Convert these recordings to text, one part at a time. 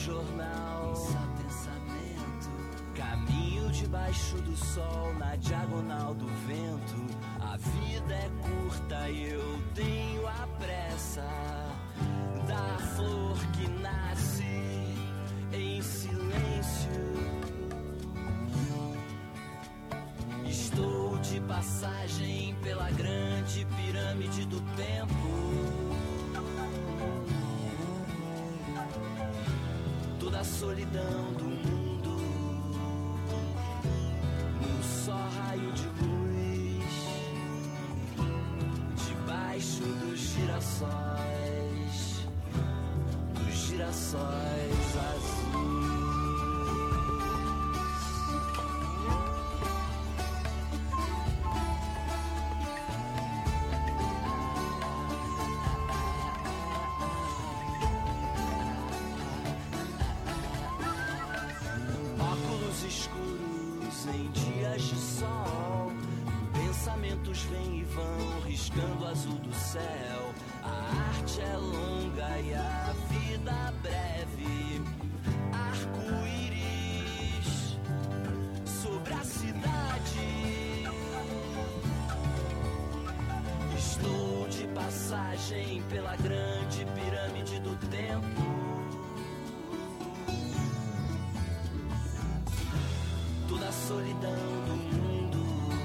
jornal. Só pensamento. Caminho debaixo do sol, na diagonal do vento. A vida é curta e eu tenho a pressa da flor que nasce em silêncio. Estou de passagem pela grande pirâmide do tempo. Toda a solidão do mundo num só raio de luz, debaixo dos girassóis azuis. Escuros em dias de sol, pensamentos vêm e vão riscando o azul do céu. A arte é longa e a vida breve. Arco-íris sobre a cidade. Estou de passagem pela grande pirâmide do tempo. Toda a solidão do mundo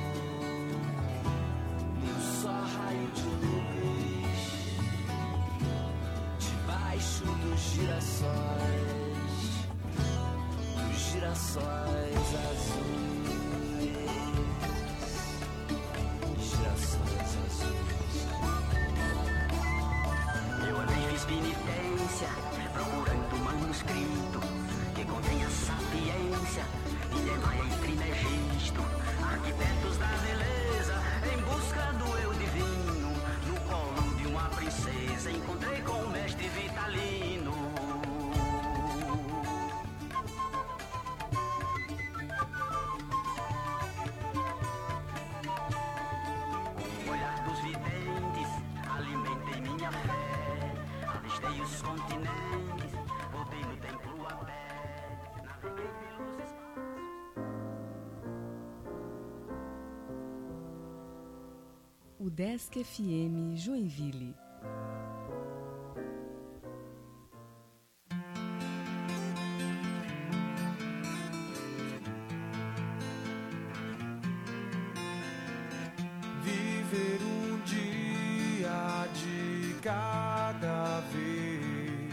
num só raio de luz, debaixo dos girassóis azuis. Girassóis azuis. Eu uma vez fiz penitência, procurando um manuscrito que contenha sapiência. Niemeyer e Trismegisto, arquitetos da beleza, em busca do eu divino. No colo de uma princesa, encontrei com o mestre Vitalino. Com o olhar dos videntes, alimentei minha fé. Avistei os continentes, voltei no templo a pé. Naveguei pelos espaços. UDESC FM Joinville. Viver um dia de cada vez.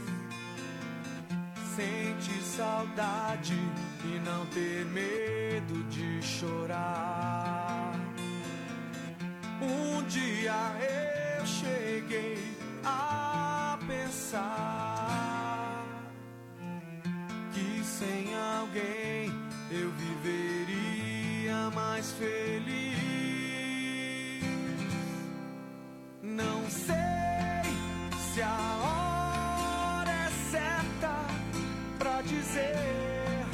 Sentir saudade e não ter medo de chorar. Um dia eu cheguei a pensar que sem alguém eu viveria mais feliz. Não sei se a hora é certa pra dizer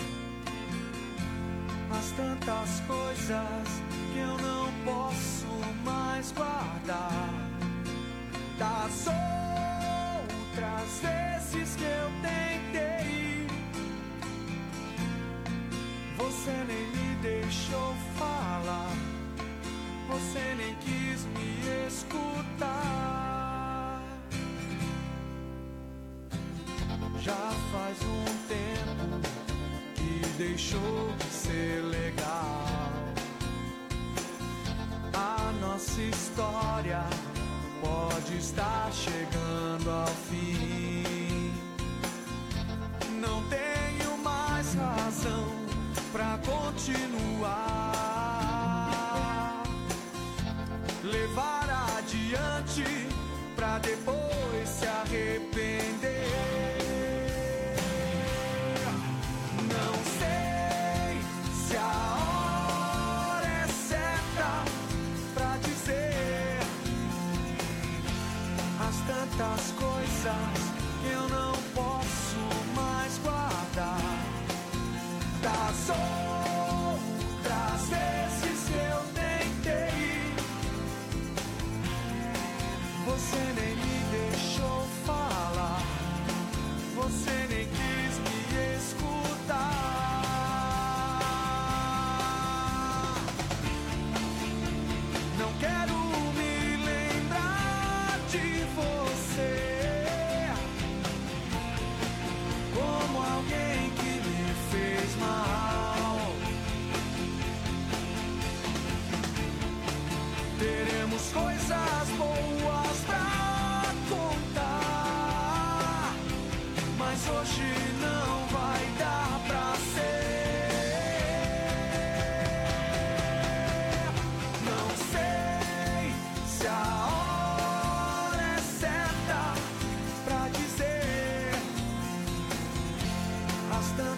as tantas coisas que eu não posso mais guardar. Das outras vezes que eu tentei, você nem me deixou falar, você nem quis me escutar. Já faz um tempo que deixou de ser legal. A nossa história pode estar chegando ao fim. Não tenho mais razão pra continuar. Levar adiante pra depois se arrepender. Não sei se a hora é certa pra dizer as tantas coisas que eu não posso mais guardar. Das outras vezes que eu tentei, você nem me deixou falar, você nem quis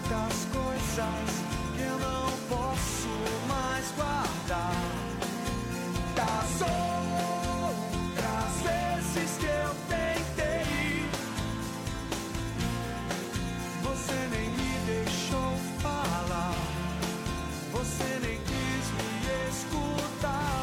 tantas coisas que eu não posso mais guardar. Das outras vezes que eu tentei, você nem me deixou falar, você nem quis me escutar.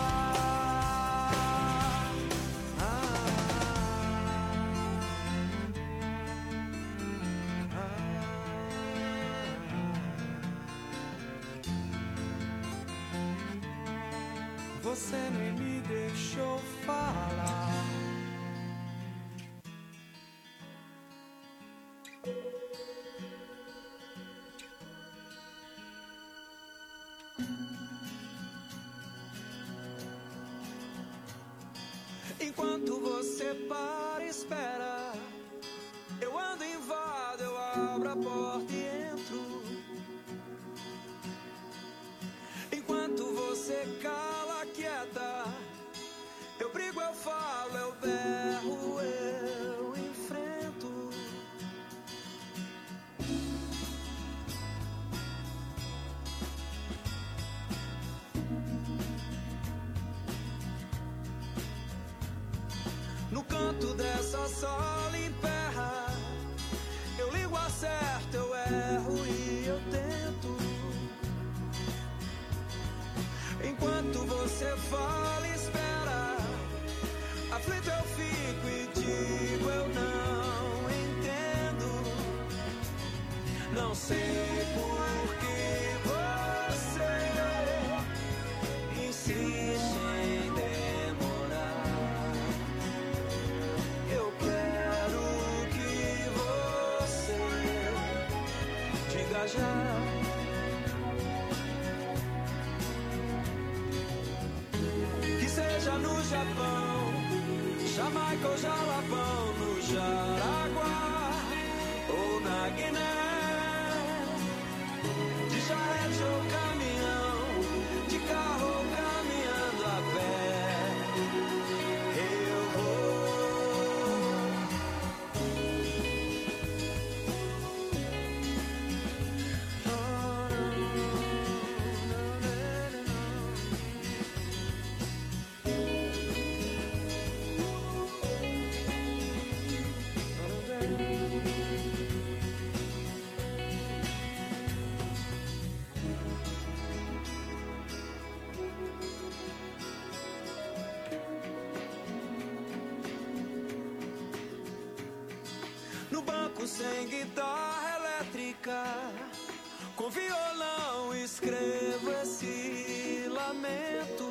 Você nem me deixou falar. Enquanto você para e espera, eu ando, invado, eu abro a porta e entro. Enquanto você cala, quieta, eu brigo, eu falo, eu berro, eu enfrento. No canto dessa sala emperra, eu ligo, acerto, eu erro e eu tento. Enquanto você fala e espera, aflito eu fico e digo, eu não entendo. Não sei por que você insiste em demorar. Eu quero que você diga já. Seja no Japão, Jamaica ou Jalapão, no Jaraguá ou na Guiné, de charrete ou caminhão, de carro ou caminhando a pé, eu vou. Sem guitarra elétrica, com violão escrevo esse lamento.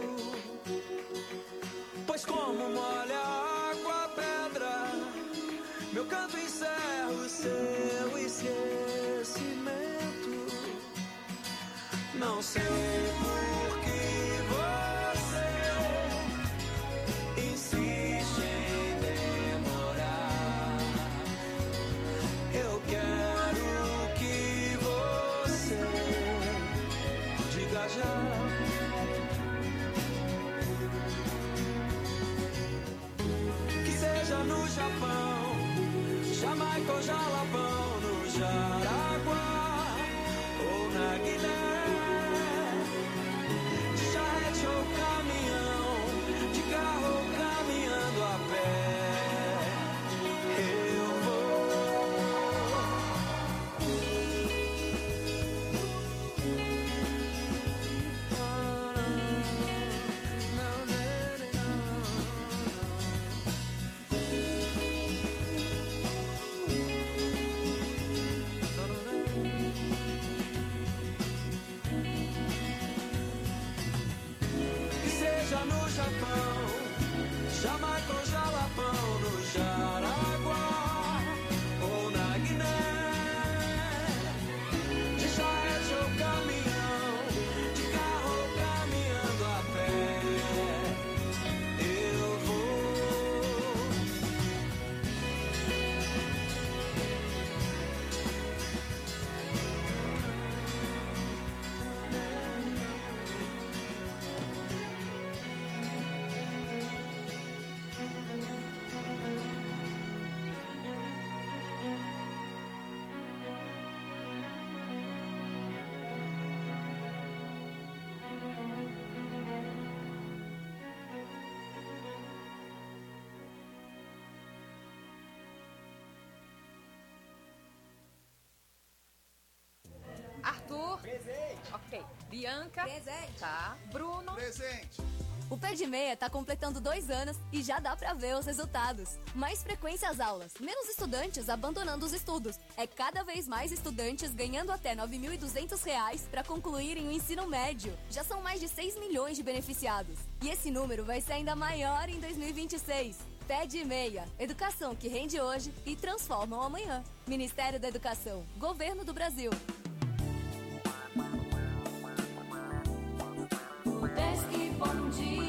Pois como molha a água a pedra, meu canto encerra o seu esquecimento. Não sei por que você insiste em demorar. Eu quero que você diga já. Que seja no Japão, Jamaica ou Jalapão, no Jaraguá ou na Guiné, de charrete ou caminhão, de carro ou caminhando a pé, eu vou. No Japão, Jamaica ou Jalapão, no Jaraguá ou na Guiné, de charrete ou caminhão, de carro ou caminhando a pé, eu Arthur. Presente. Ok. Bianca. Presente. Tá. Bruno. Presente. O Pé de Meia tá completando 2 anos e já dá pra ver os resultados. Mais frequência às aulas, menos estudantes abandonando os estudos. É cada vez mais estudantes ganhando até R$ 9.200 pra concluírem o ensino médio. Já são mais de 6 milhões de beneficiados. E esse número vai ser ainda maior em 2026. Pé de Meia, educação que rende hoje e transforma o amanhã. Ministério da Educação, Governo do Brasil. Pesque bom dia.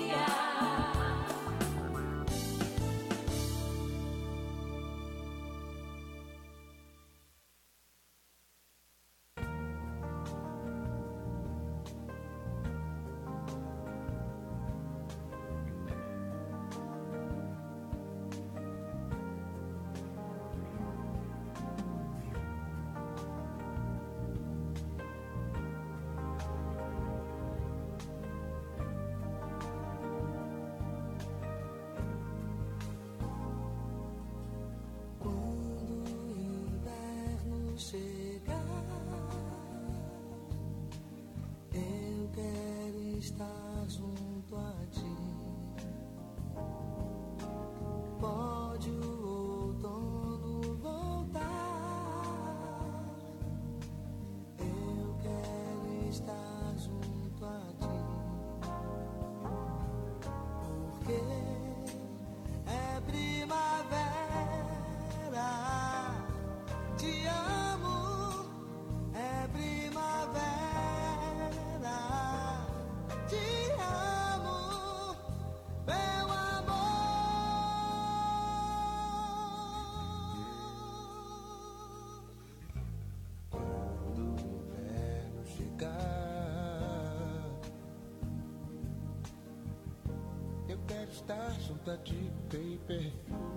Estar junto a ti, baby.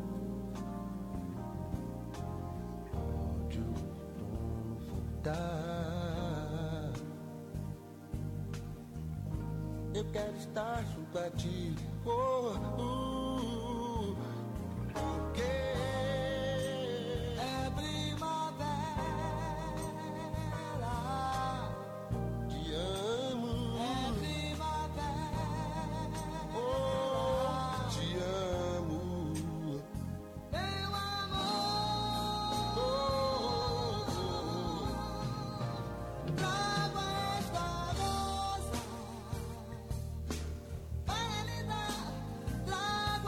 Pode o outono voltar. Eu quero estar junto a ti. Porque é primavera. Te amo. É primavera. Te amo, meu amor. Trago esta rosa para lhe dar.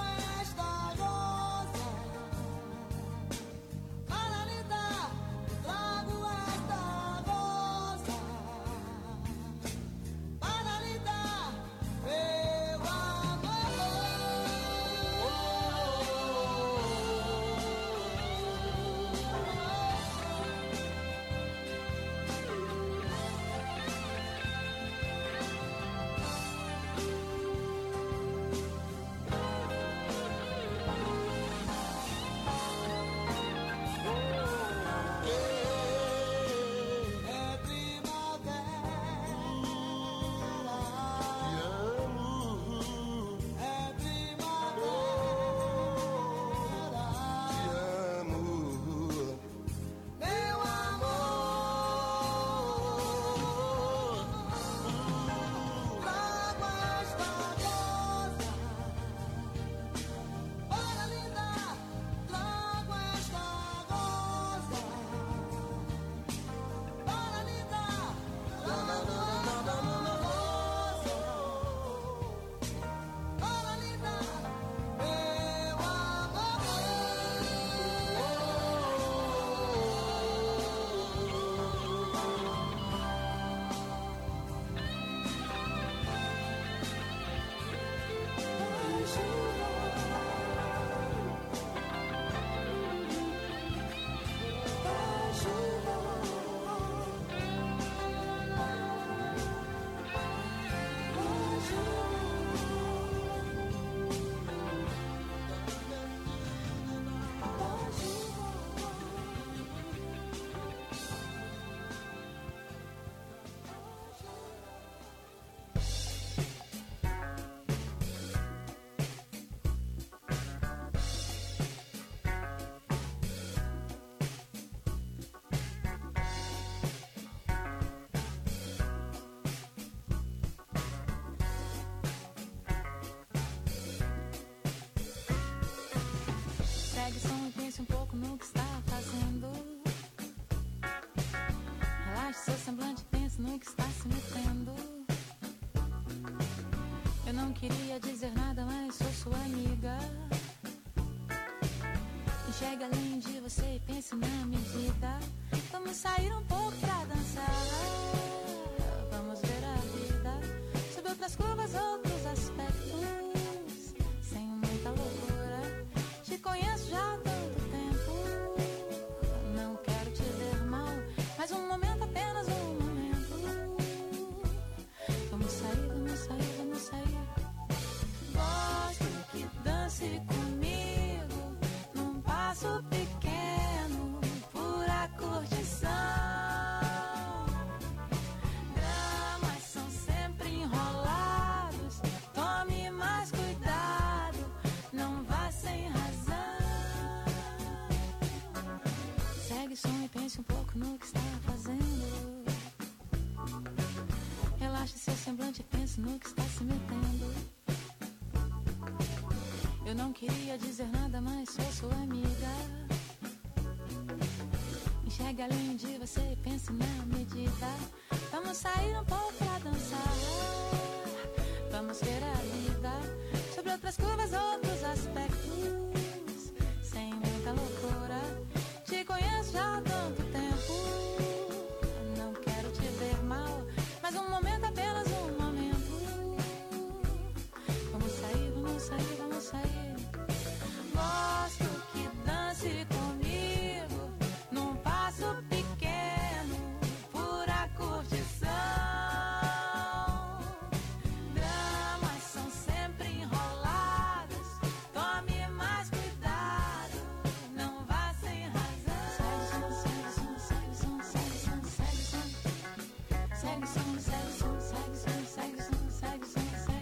seu semblante, penso no que está se metendo. Eu não queria dizer nada, mas sou sua amiga. Enxergue além de você e pense na medida. Vamos sair um pouco pra dançar. Vamos ver a vida sob outras curvas, outros aspectos, sem muita loucura. Te conheço já há tanto tempo. Não quero te ver mal, mas um momento, apenas um momento. Vamos sair, vamos sair, vamos sair. Gosto que dance comigo num passo pequeno, pura curtição. Dramas são sempre enrolados, tome mais cuidado, não vá sem razão. Segue o som e pense um pouco no que está fazendo. Relaxe seu semblante e pense no que está se metendo. Eu não queria dizer nada, mas sou sua amiga. Enxergue além de você e pense na medida. Vamos sair um pouco pra dançar. Vamos ver a vida sobre outras curvas, outros aspectos, sem muita loucura. Te conheço já há tanto tempo. Não quero te ver mal, mas um momento, apenas um momento. Vamos sair, vamos sair, vamos sair. Gosto que dance comigo num passo pequeno, pura curtição. Dramas são sempre enrolados, tome mais cuidado, não vá sem razão. Segue o som, segue o som, segue o som, segue o som, segue o som, segue o som, segue o som, segue o som, segue o som, segue o som, segue o som.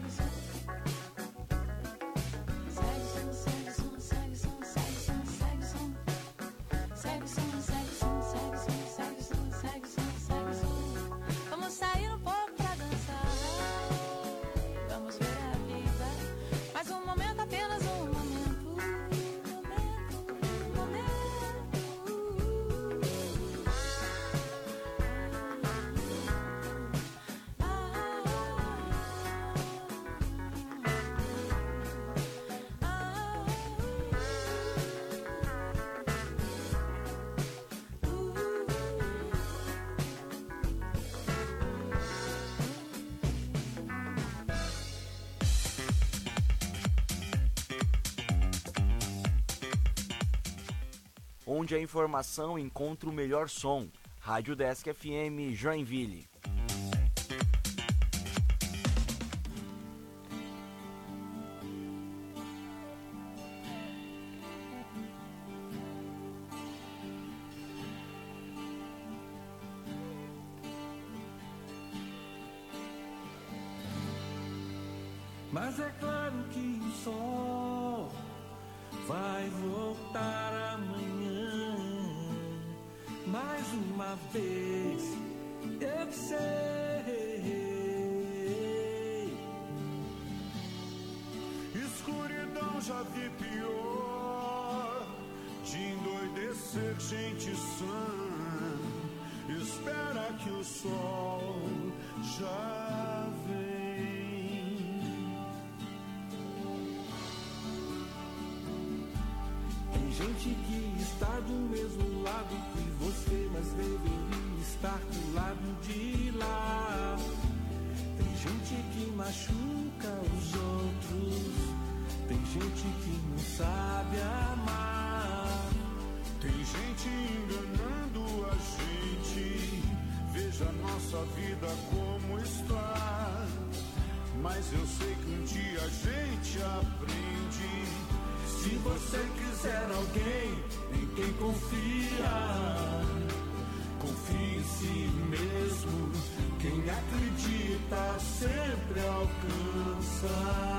Vamos sair um pouco pra dançar. Vamos ver a vida, mais um momento, apenas um momento. Onde a informação encontra o melhor som. Rádio Desk FM Joinville. Mas é claro que o sol vai voltar amanhã. Mais uma vez, eu sei. Escuridão já vi pior, de endoidecer gente sã. Espera que o sol já vem. Tem gente que está do mesmo lado que você, mas deveria estar do lado de lá. Tem gente que machuca os outros, tem gente que não sabe amar. Tem gente enganando a gente, veja nossa vida como está. Mas eu sei que um dia a gente aprende. Se você quiser alguém em quem confiar, confie em si mesmo. Quem acredita sempre alcança.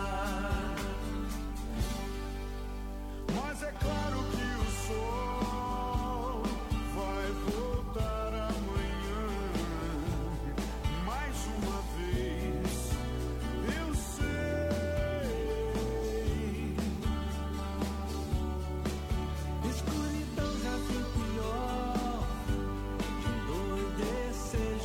Mas é claro que o sol vai voltar amanhã. Mais uma vez, eu sei. Escuridão já foi pior, de endoidecer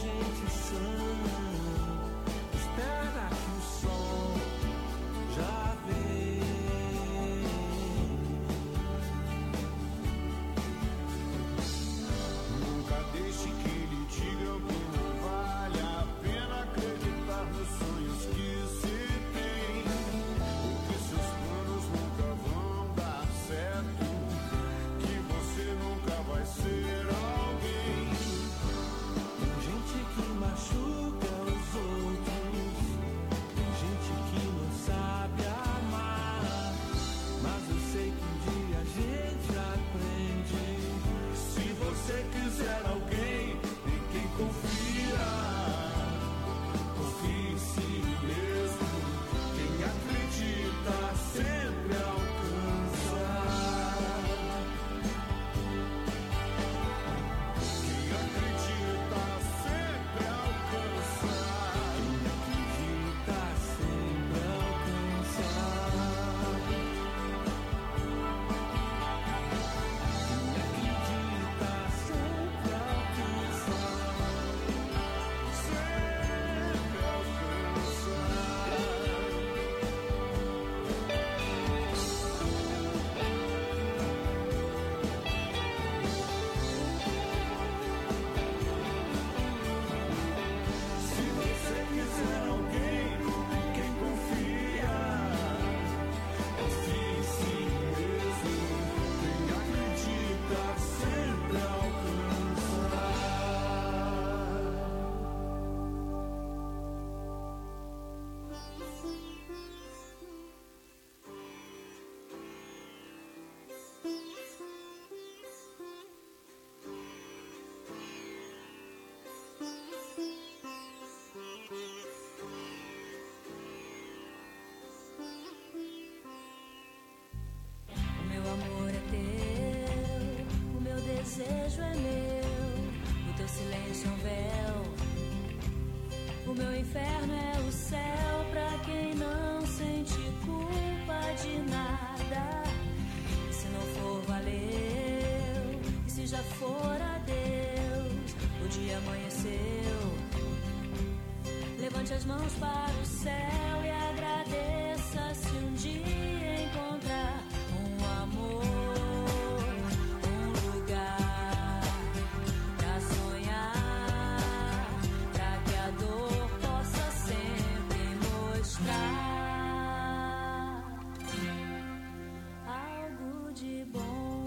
meu inferno é o céu pra quem não sente culpa de nada. E se não for, valeu. E se já for, adeus. O dia amanheceu. Levante as mãos para o céu e agradeça se um dia encontrar um amor, um lugar pra sonhar, pra que a dor possa sempre mostrar algo de bom.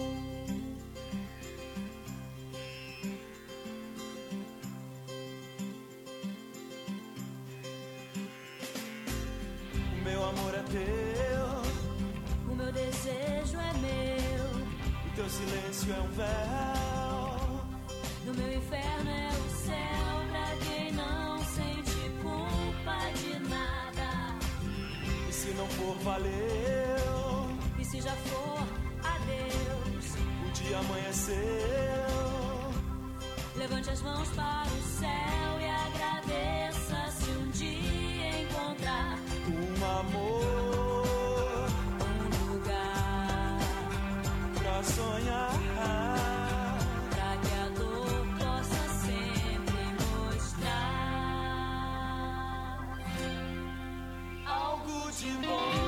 Meu amor é teu, o meu desejo é meu, o teu silêncio é um véu. no meu inferno é o céu pra quem não sente culpa de nada. E se não for, valeu. E se já for, adeus. O dia amanheceu. Levante as mãos para o céu e agradeça se um dia encontrar um amor, um lugar pra sonhar, pra que a dor possa sempre mostrar algo de bom.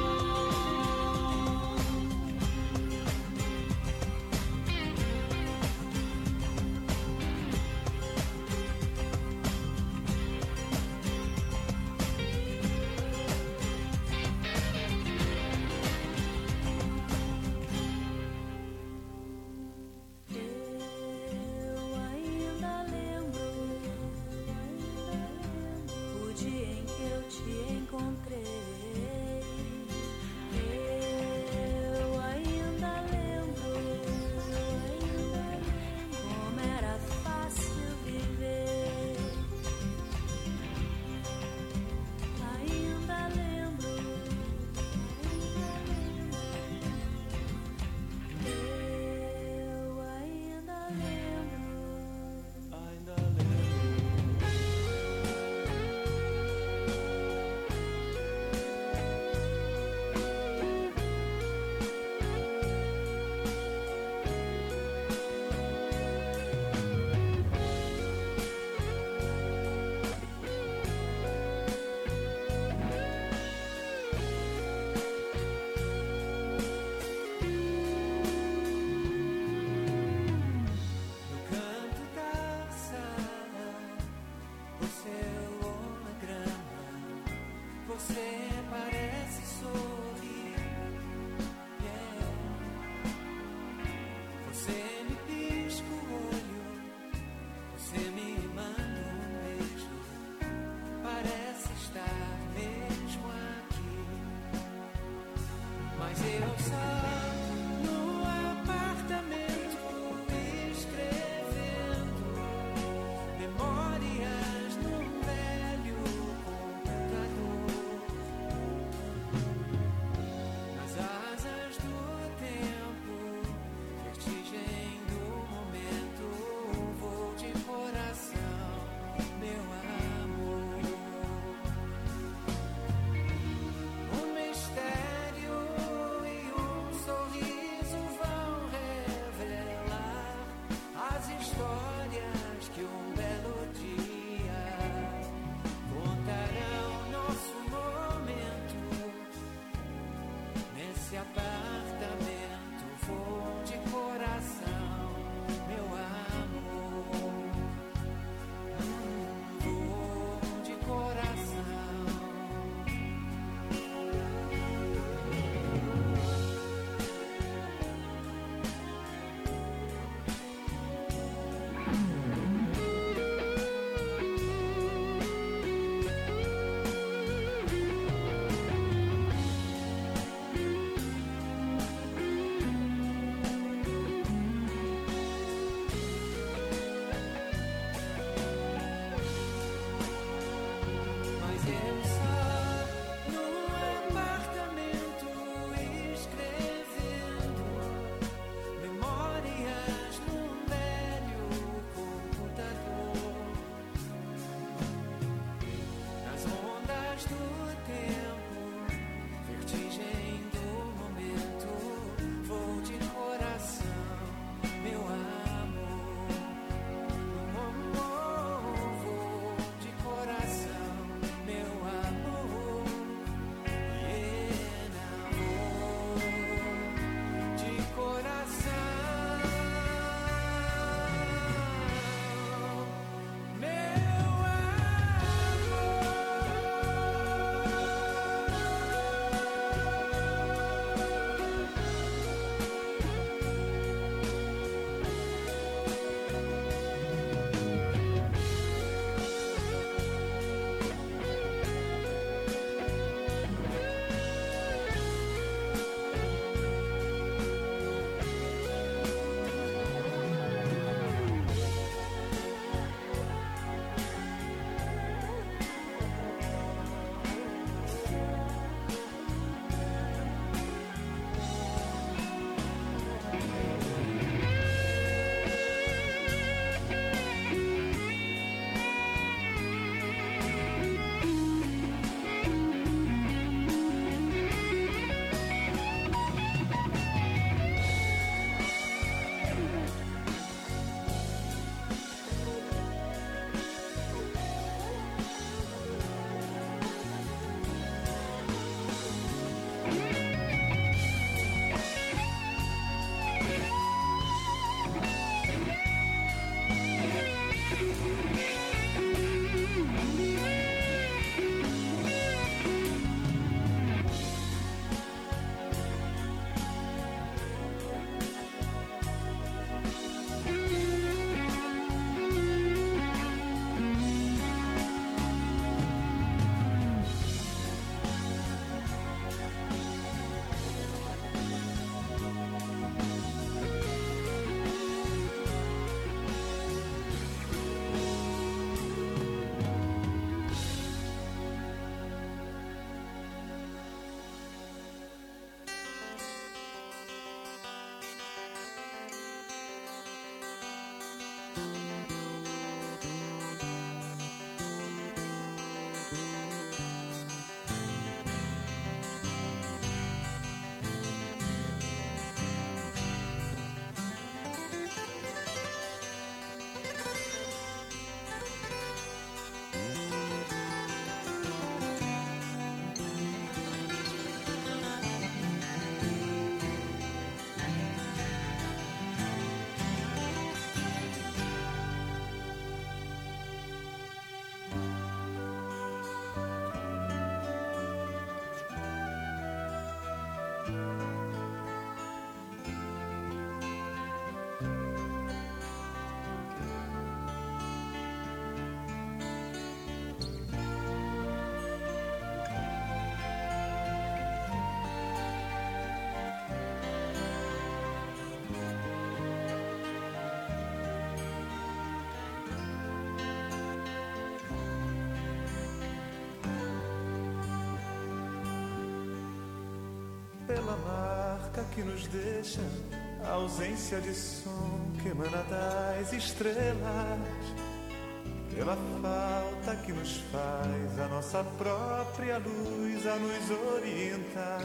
pela marca que nos deixa a ausência de som que emana das estrelas, pela falta que nos faz a nossa própria luz a nos orientar.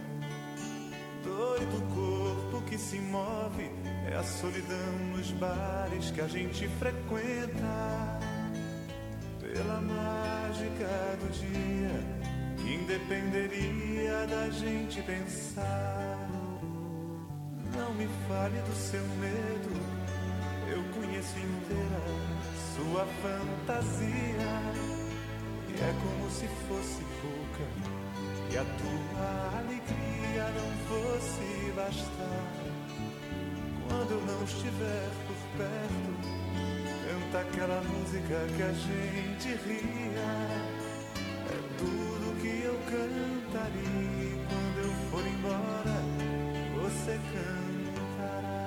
Doido corpo que se move, é a solidão nos bares que a gente frequenta, pela mágica do dia que independeria da gente pensar. Não me fale do seu medo, eu conheço inteira sua fantasia, e é como se fosse pouca e a tua alegria não fosse bastar. Quando eu não estiver por perto, canta aquela música que a gente ria. É tudo que eu cantaria. Quando eu for embora, você cantará.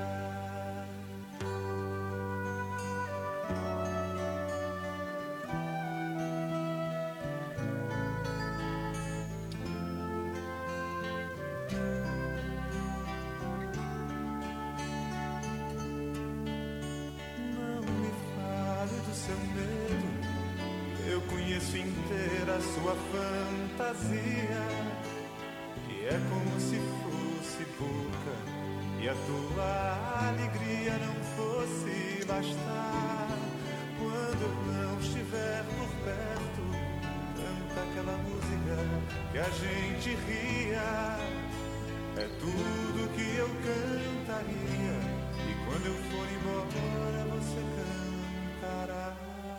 Inteira sua fantasia, e é como se fosse pouca e a tua alegria não fosse bastar. Quando eu não estiver por perto, canta aquela música que a gente ria. É tudo que eu cantaria, e quando eu for embora você cantará.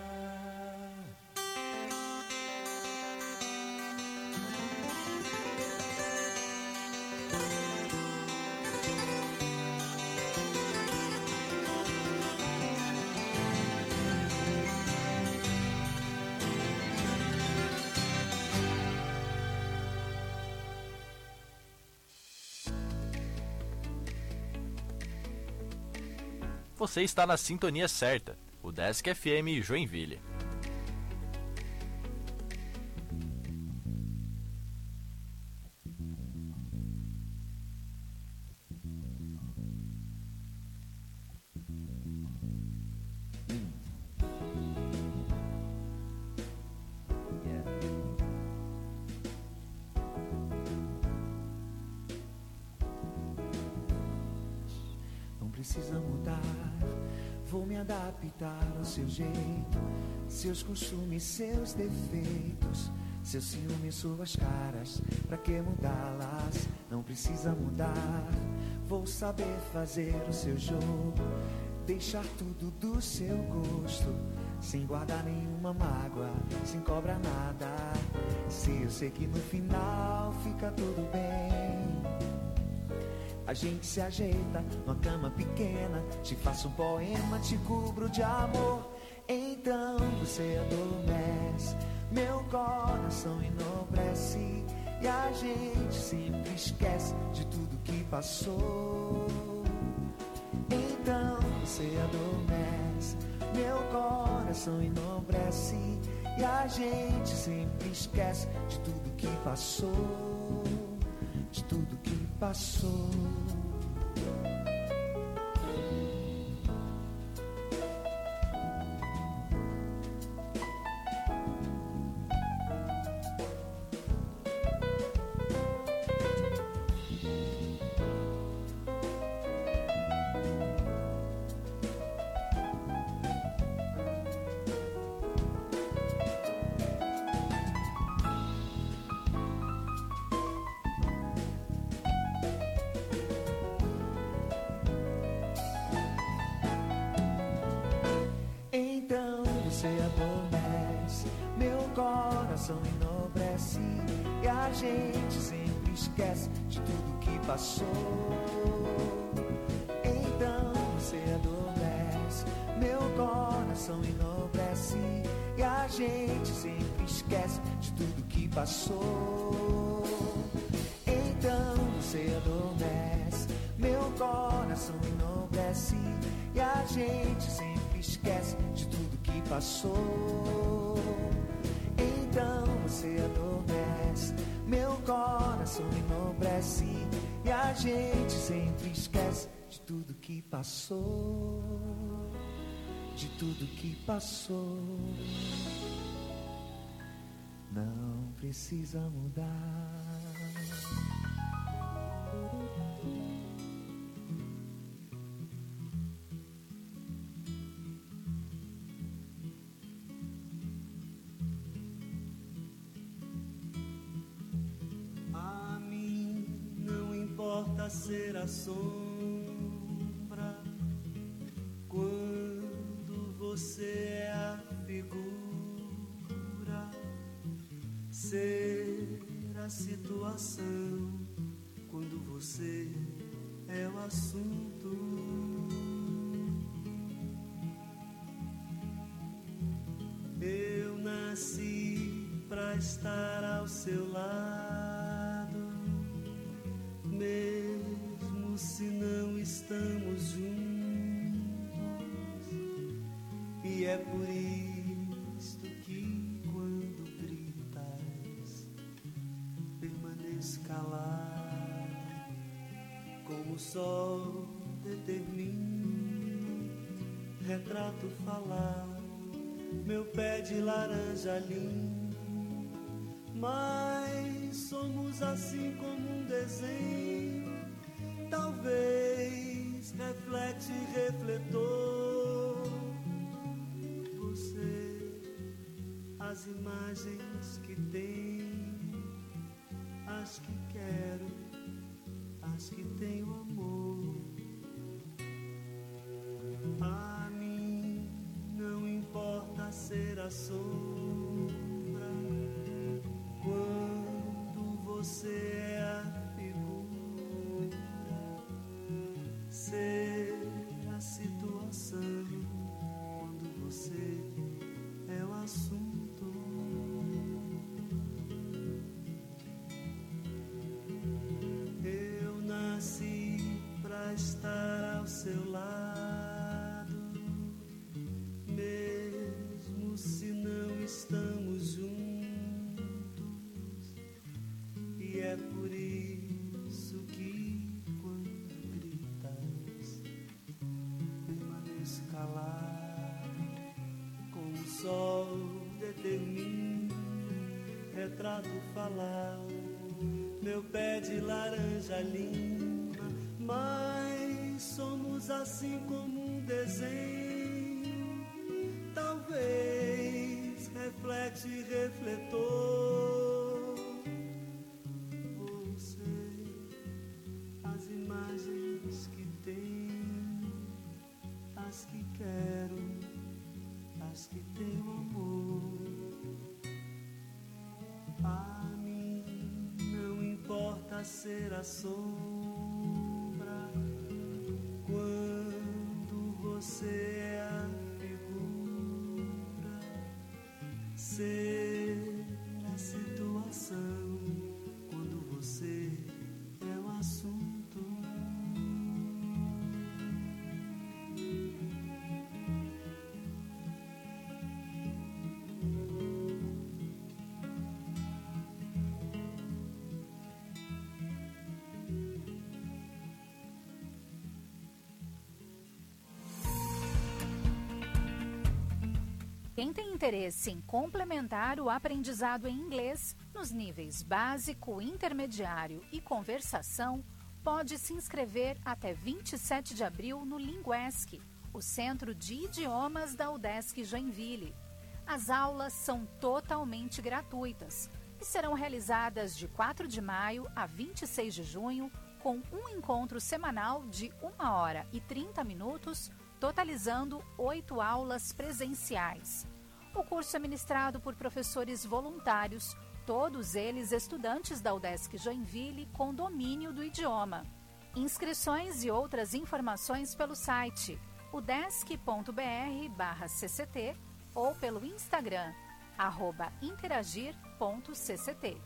Você está na sintonia certa, o Desk FM Joinville. Precisa mudar, vou me adaptar ao seu jeito, seus costumes, seus defeitos, seu ciúme, suas caras, pra que mudá-las? Não precisa mudar, vou saber fazer o seu jogo, deixar tudo do seu gosto, sem guardar nenhuma mágoa, sem cobrar nada. Se eu sei que no final fica tudo bem, a gente se ajeita numa cama pequena, te faço um poema, te cubro de amor. Então você adormece, meu coração enobrece, e a gente sempre esquece de tudo que passou. Então você adormece, meu coração enobrece, e a gente sempre esquece de tudo que passou, de tudo que passou. Você adormece, meu coração enobrece, e a gente sempre esquece de tudo que passou. Então você adormece, meu coração enobrece, e a gente sempre esquece de tudo que passou. Então você adormece, meu coração enobrece, e a gente sempre esquece de tudo que passou. Então você adormece, meu coração enobrece, E a gente sempre esquece de tudo que passou, de tudo que passou. Não precisa mudar. A mim não importa ser a sombra quando você é a figura, ser a situação quando você é o assunto. Eu nasci pra estar ao seu lado, mesmo se não estamos juntos. E é por isto que quando gritas permaneço calado, como o sol determina, retrato falar, meu pé de laranja lindo. Mas somos assim como um desenho, talvez reflete refletor. Você, as imagens que tem, as que quero, as que tenho amor. A mim não importa ser a sombra quando você é a figura, ser a situação quando você é o assunto. Eu nasci pra estar ao seu lado, mesmo se não estamos juntos. E é por isso que quando gritas permaneço calado, como o sol determina, retrato falar, meu pé de laranja lima. Mas somos assim como um desenho, talvez reflete refletor. Você, as imagens que tem, as que quero, as que tenho amor. A mim não importa ser a sombra quando você é a figura, ser a situação quando você é o assunto. Quem tem interesse em complementar o aprendizado em inglês nos níveis básico, intermediário e conversação, pode se inscrever até 27 de abril no Linguesc, o Centro de Idiomas da UDESC Joinville. As aulas são totalmente gratuitas e serão realizadas de 4 de maio a 26 de junho, com um encontro semanal de 1 hora e 30 minutos, totalizando 8 aulas presenciais. O curso é ministrado por professores voluntários, todos eles estudantes da UDESC Joinville com domínio do idioma. Inscrições e outras informações pelo site udesc.br/cct ou pelo Instagram, @interagir.cct.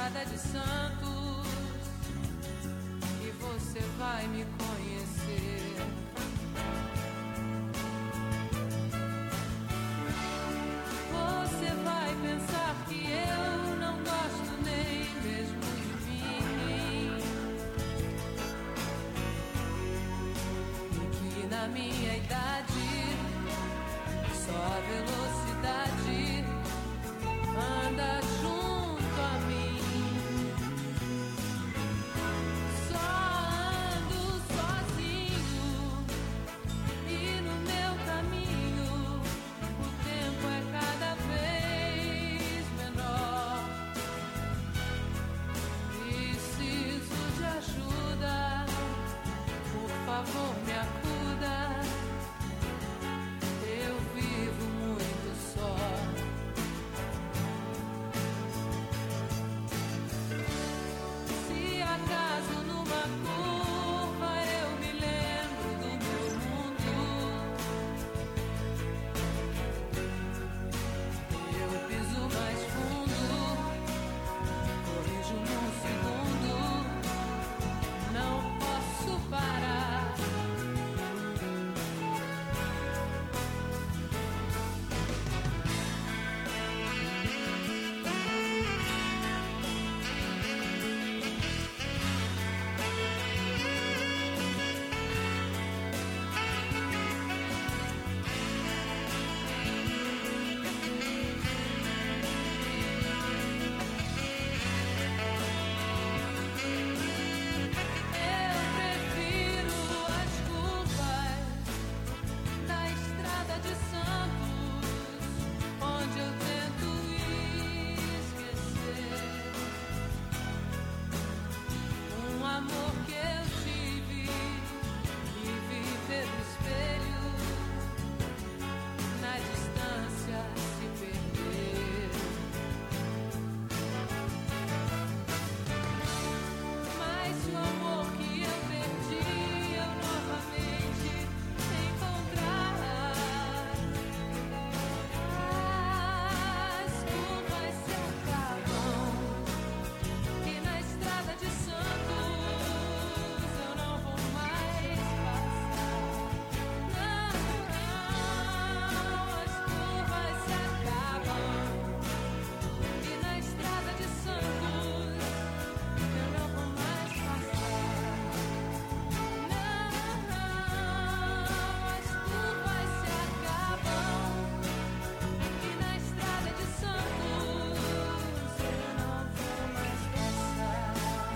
Estrada de Santos, e você vai me conhecer. Você vai pensar que eu não gosto nem mesmo de mim, e que na minha idade só a velocidade anda junto a mim. Só ando sozinho e no meu caminho o tempo é cada vez menor. Preciso de ajuda, por favor me acuda. Eu vivo muito só. Se acaso numa curva eu me lembro do meu mundo, eu piso mais fundo, corrijo num segundo, não posso parar. Eu prefiro as curvas da Estrada de Santos, onde eu tento esquecer um amor que eu tive e vi pelo espelho, na distância se perder. Mas o amor que eu perdi, eu novamente encontrar. As curvas se acabam e na Estrada de Santos eu não vou mais passar. Não, as curvas se acabam e na Estrada de Santos eu não vou mais passar. Não, as curvas se acabam e na Estrada de Santos eu não vou mais passar.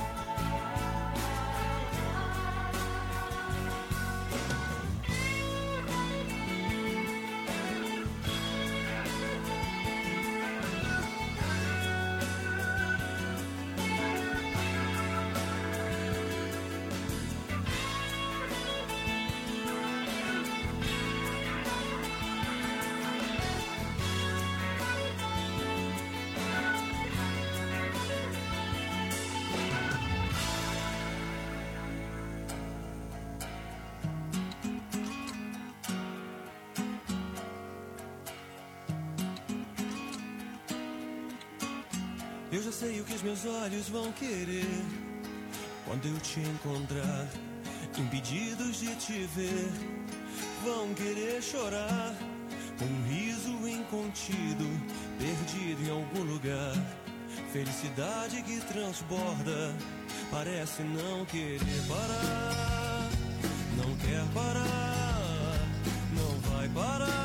Eu já sei o que os meus olhos vão querer quando eu te encontrar, impedidos de te ver. Vão querer chorar com um riso incontido, perdido em algum lugar. Felicidade que transborda, parece não querer parar. Não quer parar, não vai parar.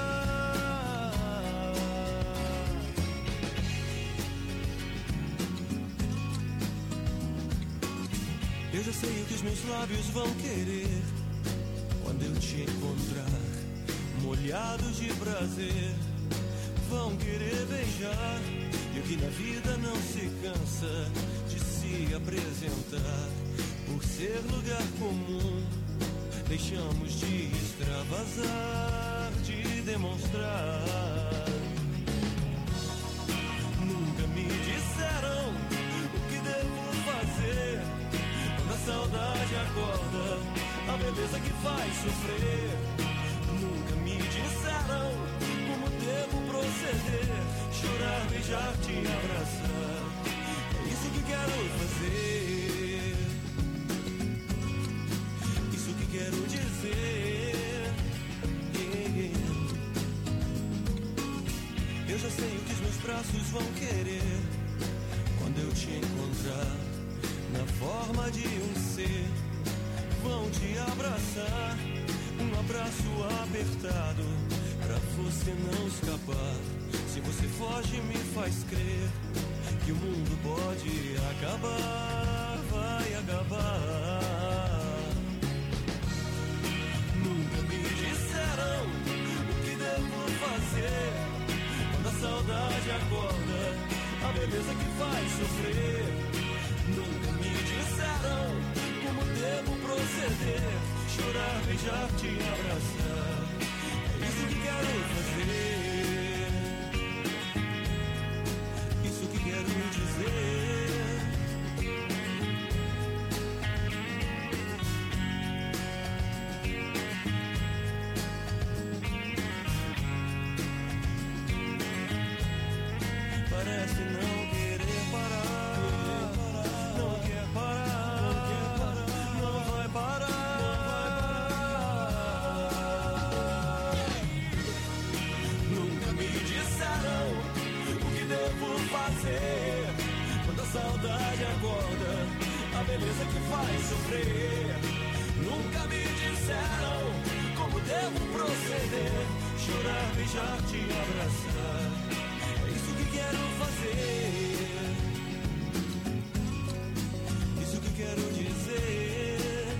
Eu já sei o que os meus lábios vão querer quando eu te encontrar, molhados de prazer. Vão querer beijar, e o que na vida não se cansa de se apresentar. Por ser lugar comum, deixamos de extravasar, de demonstrar. Nunca me disseram o que devo fazer quando a saudade acorda, a beleza que faz sofrer. Nunca me disseram como devo proceder, chorar, beijar, te abraçar. É abraços vão querer quando eu te encontrar na forma de um ser. Vão te abraçar, um abraço apertado pra você não escapar. Se você foge me faz crer que o mundo pode acabar, vai acabar. Nunca me disseram o que devo fazer quando a saudade acorda, a beleza que faz sofrer. Nunca me disseram como devo proceder, chorar, beijar, te abraçar. É isso que quero fazer, isso que quero dizer. Parece não querer parar, não quer parar, não vai parar. Nunca me disseram o que devo fazer quando a saudade acorda, a beleza que faz sofrer. Nunca me disseram como devo proceder, chorar, beijar, te abraçar. Quero fazer isso que quero dizer.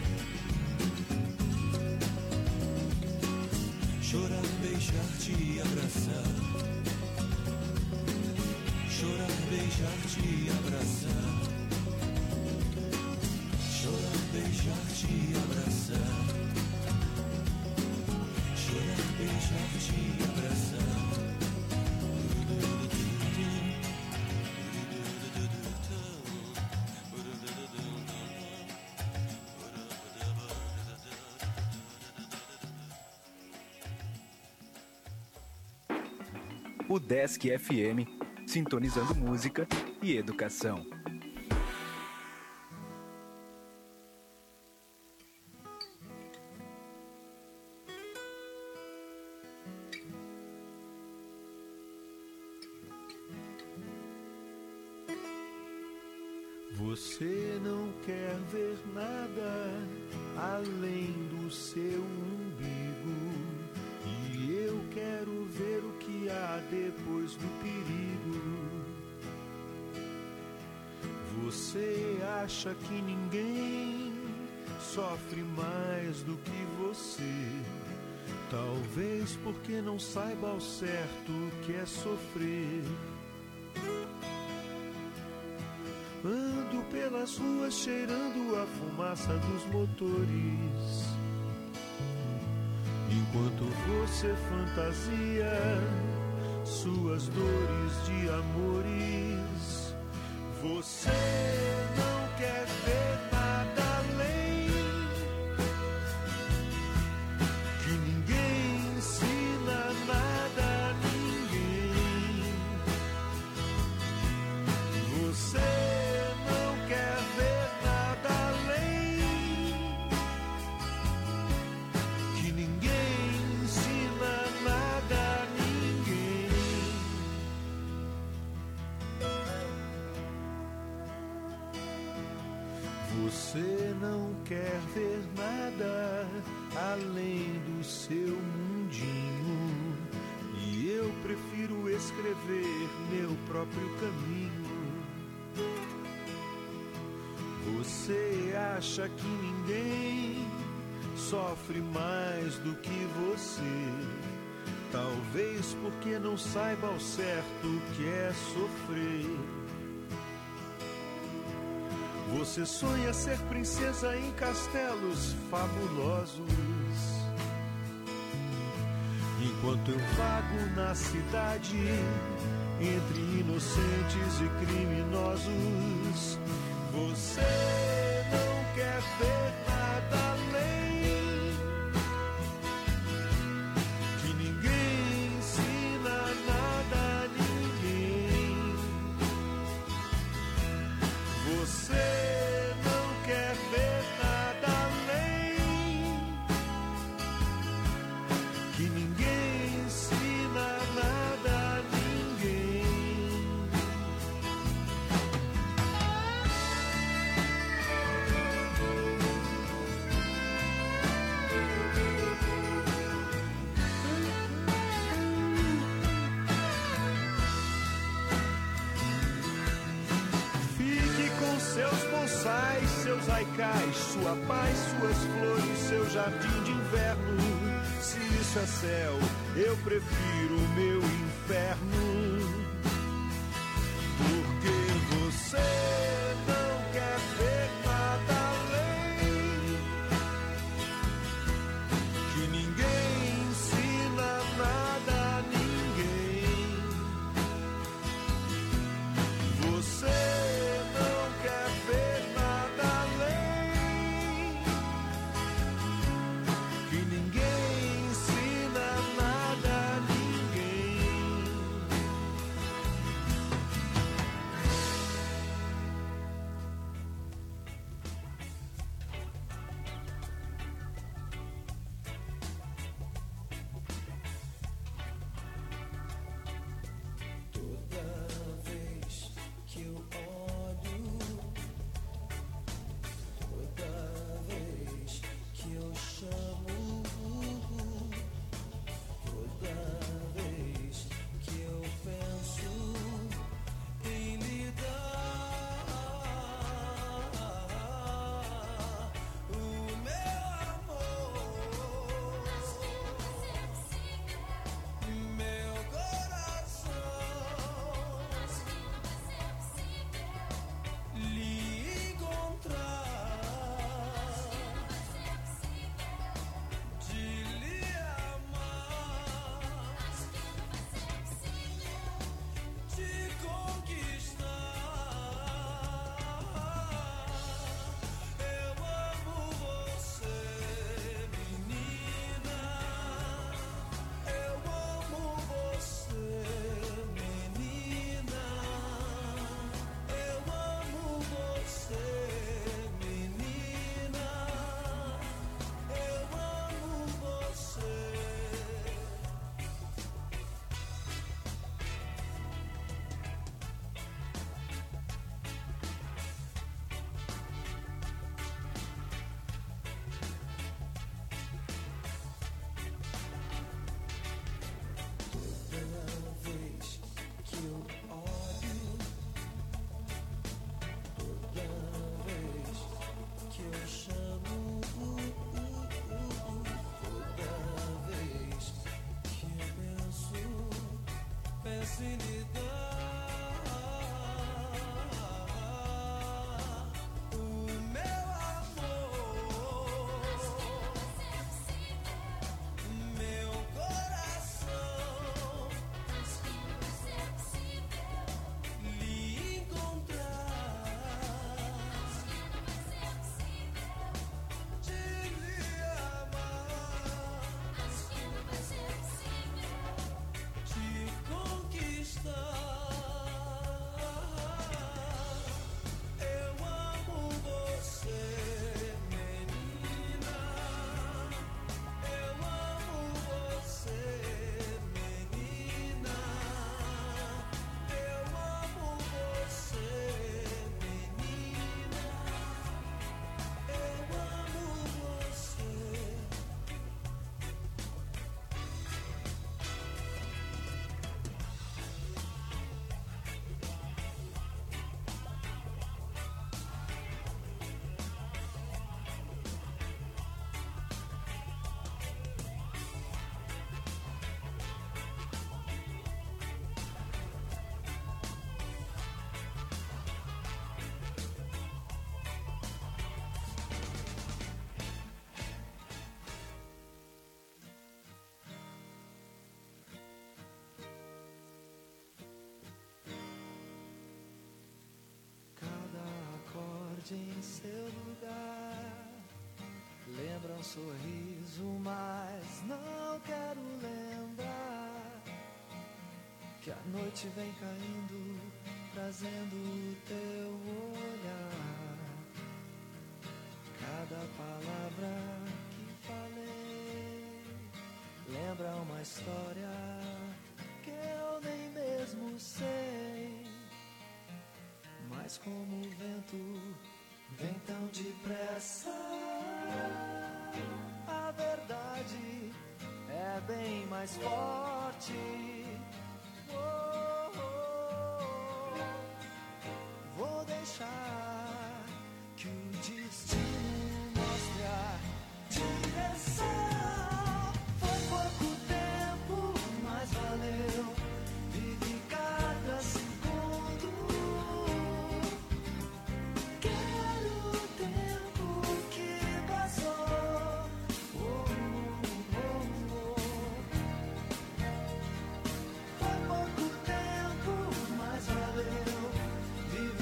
Chorar, beijar, te abraçar. Chorar, beijar, te abraçar. Chorar, beijar, te abraçar. Chorar, beijar, te abraçar. O Desk FM, sintonizando música e educação. Você não quer ver nada além do seu umbigo, e eu quero ver o que há depois do perigo. Você acha que ninguém sofre mais do que você, talvez porque não saiba ao certo o que é sofrer. Ando pelas ruas cheirando a fumaça dos motores, enquanto você fantasia suas dores de amores. Você não quer ver nada além, que ninguém ensina nada a ninguém. Você Você não quer ver nada além do seu mundinho, e eu prefiro escrever meu próprio caminho. Você acha que ninguém sofre mais do que você, talvez porque não saiba ao certo o que é sofrer. Você sonha ser princesa em castelos fabulosos, enquanto eu vago na cidade entre inocentes e criminosos. Você não quer ver nada além, que ninguém ensina nada a ninguém. Você não quer ver nada além, que ninguém ensina nada a ninguém. sua paz, suas flores, seu jardim de inverno. Se isso é céu, eu prefiro o meu inferno. Porque você não quer ver nada além, que ninguém ensina nada a ninguém. Você não quer ver nada além, que ninguém ensina nada a ninguém. Toda vez que eu olho, toda vez que eu chamo, toda vez que eu penso em lhe dar o meu amor, meu coração lhe encontrar, de lhe amar, de conquistar. Eu amo você, menina. Eu amo você, menina. Eu amo você, menina. Eu amo você. Toda vez que eu olho, toda vez que eu chamo, toda vez que eu penso em lhe dar o meu amor, meu coração lhe encontrar, de lhe amar, de conquistar. Eu amo você, menina. Eu amo você, menina. Eu amo você, menina. Eu amo você. Cada acorde em seu lugar lembra um sorriso, mas não quero lembrar que a noite vem caindo, trazendo o teu olhar. Cada palavra que falei lembra uma história que eu nem mesmo sei. Mas como o vento vem tão depressa, a verdade é bem mais forte. Oh, oh, oh. Vou deixar que o destino